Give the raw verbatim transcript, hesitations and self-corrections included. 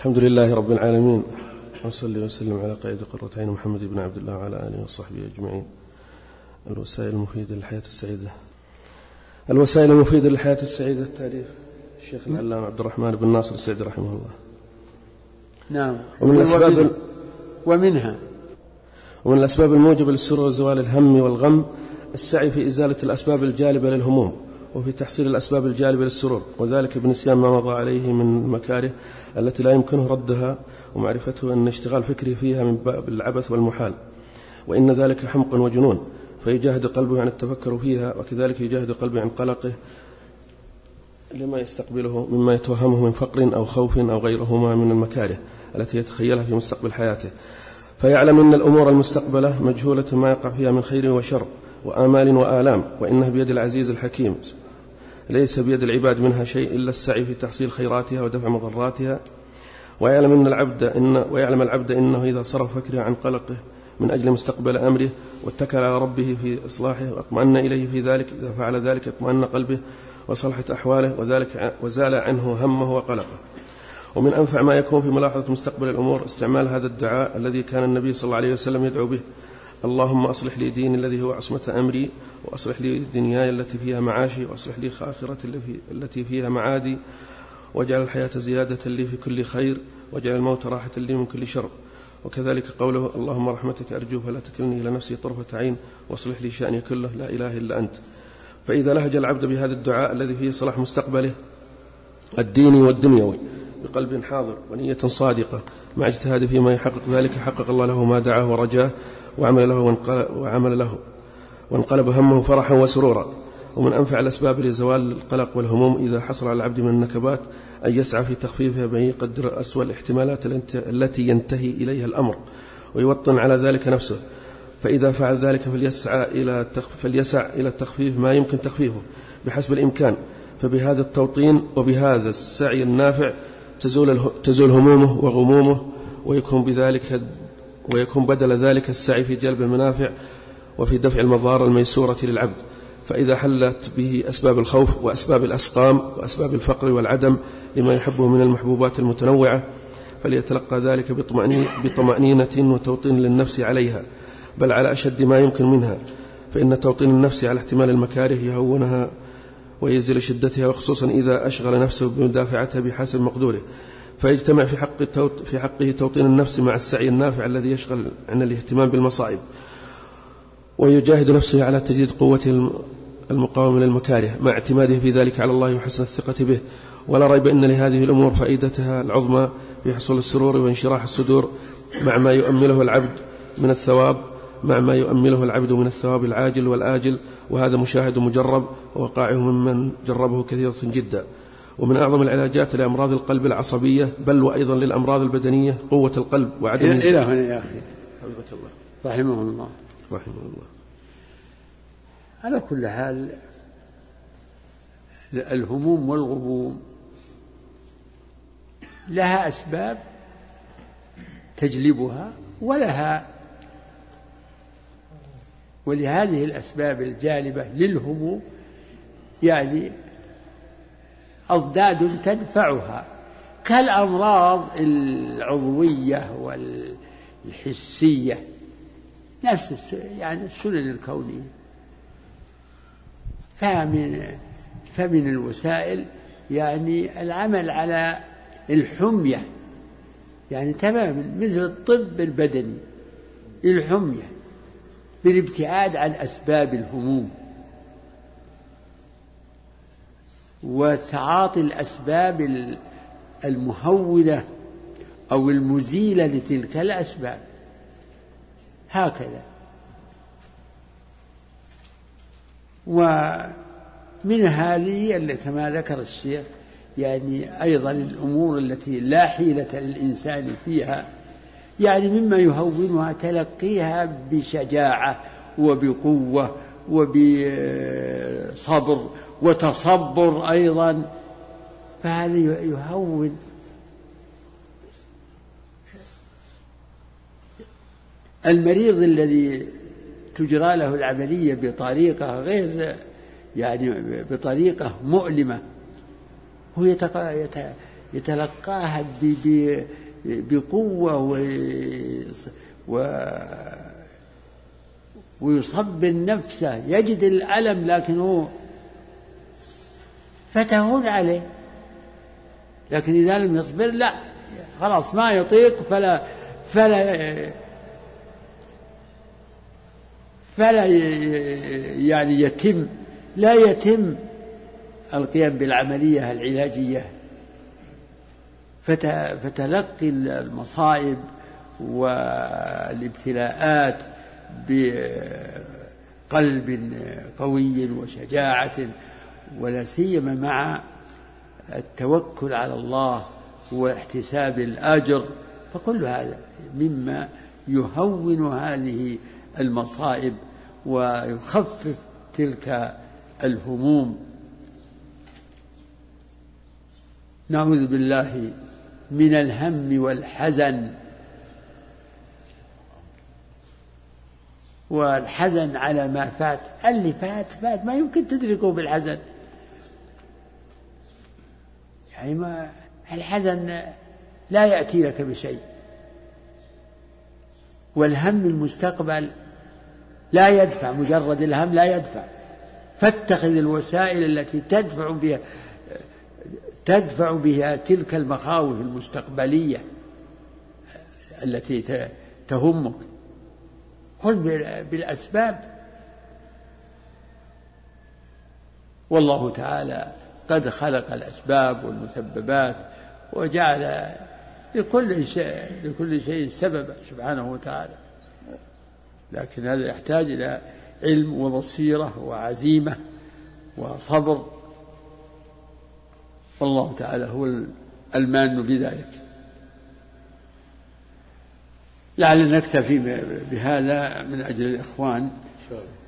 الحمد لله رب العالمين، وصلي وسلم على قائد قرة عين محمد بن عبد الله وعلى آله وصحبه أجمعين. الوسائل المفيدة للحياة السعيدة. الوسائل المفيدة للحياة السعيدة التعريف الشيخ العلامة عبد الرحمن بن ناصر السعدي رحمه الله. نعم. ومن الأسباب ومنها ومن الأسباب الموجبة للسرور وزوال الهم والغم السعي في إزالة الأسباب الجالبة للهموم وفي تحصيل الأسباب الجالبة للسرور، وذلك بنسيان ما مضى عليه من المكاره التي لا يمكنه ردها، ومعرفته أن اشتغال فكره فيها من باب العبث والمحال، وإن ذلك حمق وجنون، فيجاهد قلبه عن التفكر فيها، وكذلك يجاهد قلبه عن قلقه لما يستقبله مما يتوهمه من فقر أو خوف أو غيرهما من المكاره التي يتخيلها في مستقبل حياته، فيعلم أن الأمور المستقبلة مجهولة ما يقع فيها من خير وشر وآمال وآلام، وإنها بيد العزيز الحكيم، ليس بيد العباد منها شيء إلا السعي في تحصيل خيراتها ودفع مضراتها. ويعلم أن العبد إن ويعلم العبد إنه إذا صرف فكره عن قلقه من أجل مستقبل أمره واتكل على ربه في إصلاحه واطمأن إليه في ذلك، إذا فعل ذلك اطمأن قلبه وصلحت أحواله، وذلك وزال عنه همه وقلقه. ومن أنفع ما يكون في ملاحظة مستقبل الأمور استعمال هذا الدعاء الذي كان النبي صلى الله عليه وسلم يدعو به: اللهم أصلح لي ديني الذي هو عصمة أمري، وأصلح لي دنياي التي فيها معاشي، وأصلح لي آخرتي التي فيها معادي، واجعل الحياة زيادة لي في كل خير، واجعل الموت راحة لي من كل شر. وكذلك قوله: اللهم رحمتك أرجو فلا تكلني إلى نفسي طرفة عين، واصلح لي شأني كله لا إله إلا أنت. فإذا لهج العبد بهذا الدعاء الذي فيه صلاح مستقبله الديني والدنيوي بقلب حاضر ونية صادقة مع اجتهاد فيما يحقق ذلك، حقق الله له ما دعاه ورجاه وعمل له وعمل له وانقلب همه فرحا وسرورا. ومن أنفع الأسباب لزوال القلق والهموم إذا حصل على العبد من النكبات أن يسعى في تخفيفها بأن يقدر أسوأ الاحتمالات التي ينتهي إليها الأمر ويوطن على ذلك نفسه، فإذا فعل ذلك فليسعى إلى فليسع إلى التخفيف ما يمكن تخفيفه بحسب الإمكان، فبهذا التوطين وبهذا السعي النافع تزول تزول همومه وغمومه، ويكون بذلك ويكون بدل ذلك السعي في جلب المنافع وفي دفع المضار الميسورة للعبد. فإذا حلت به أسباب الخوف وأسباب الأسقام وأسباب الفقر والعدم لما يحبه من المحبوبات المتنوعة، فليتلقى ذلك بطمأنينة وتوطين للنفس عليها، بل على أشد ما يمكن منها، فإن توطين النفس على احتمال المكاره يهونها ويزيل شدتها، وخصوصا إذا أشغل نفسه بمدافعتها بحسب مقدوره، فيجتمع في حق في حقه توطين النفس مع السعي النافع الذي يشغل عن الاهتمام بالمصائب، ويجاهد نفسه على تجديد قوة المقاومة للمكاره مع اعتماده في ذلك على الله وحسن الثقة به. ولا ريب أن لهذه الأمور فائدتها العظمى في حصول السرور وانشراح الصدور مع ما يؤمله العبد من الثواب مع ما يؤمله العبد من الثواب العاجل والآجل، وهذا مشاهد مجرب ووقائعه ممن جربه كثيرا جدا. ومن أعظم العلاجات لأمراض القلب العصبية، بل وأيضا للأمراض البدنية، قوة القلب وعدم إلى هنا يا أخي حبيبك الله رحمه الله رحمه الله. على كل حال الهموم والغموم لها أسباب تجلبها ولها ولهذه الأسباب الجالبة للهموم يعني أضداد تدفعها، كالأمراض العضوية والحسية، نفس يعني السنن الكونية. فمن فمن الوسائل يعني العمل على الحمية، يعني تماما مثل الطب البدني، الحمية بالابتعاد عن أسباب الهموم وتعاطي الأسباب المهونة أو المزيلة لتلك الأسباب، هكذا. ومن هذه كما ذكر الشيخ يعني أيضا الأمور التي لا حيلة للإنسان فيها، يعني مما يهونها تلقيها بشجاعة وبقوة وبصبر وتصبر أيضا، فهذا يهون. المريض الذي تجرى له العملية بطريقة غير يعني بطريقة مؤلمة هو يتلقاها بقوة و ويصبر نفسه، يجد الألم لكنه فتهون عليه. لكن إذا لم يصبر لا، خلاص ما يطيق، فلا فلا فلا يعني يتم لا يتم القيام بالعملية العلاجية. فتلقي المصائب والابتلاءات بقلب قوي وشجاعة، ولا سيما مع التوكل على الله واحتساب الأجر، فكل هذا مما يهون هذه المصائب ويخفف تلك الهموم. نعوذ بالله من الهم والحزن. والحزن على ما فات، اللي فات فات ما يمكن تدركه بالحزن. يعني ما الحزن لا يأتي لك بشيء، والهم المستقبل لا يدفع، مجرد الهم لا يدفع. فاتخذ الوسائل التي تدفع بها تدفع بها تلك المخاوف المستقبلية التي تهمك. خذ بالأسباب، والله تعالى قد خلق الأسباب والمسببات وجعل لكل شيء لكل شيء سببا سبحانه وتعالى، لكن هذا يحتاج إلى علم وبصيرة وعزيمة وصبر، والله تعالى هو المان بذلك. لعلنا نكتفي بهذا من أجل الإخوان.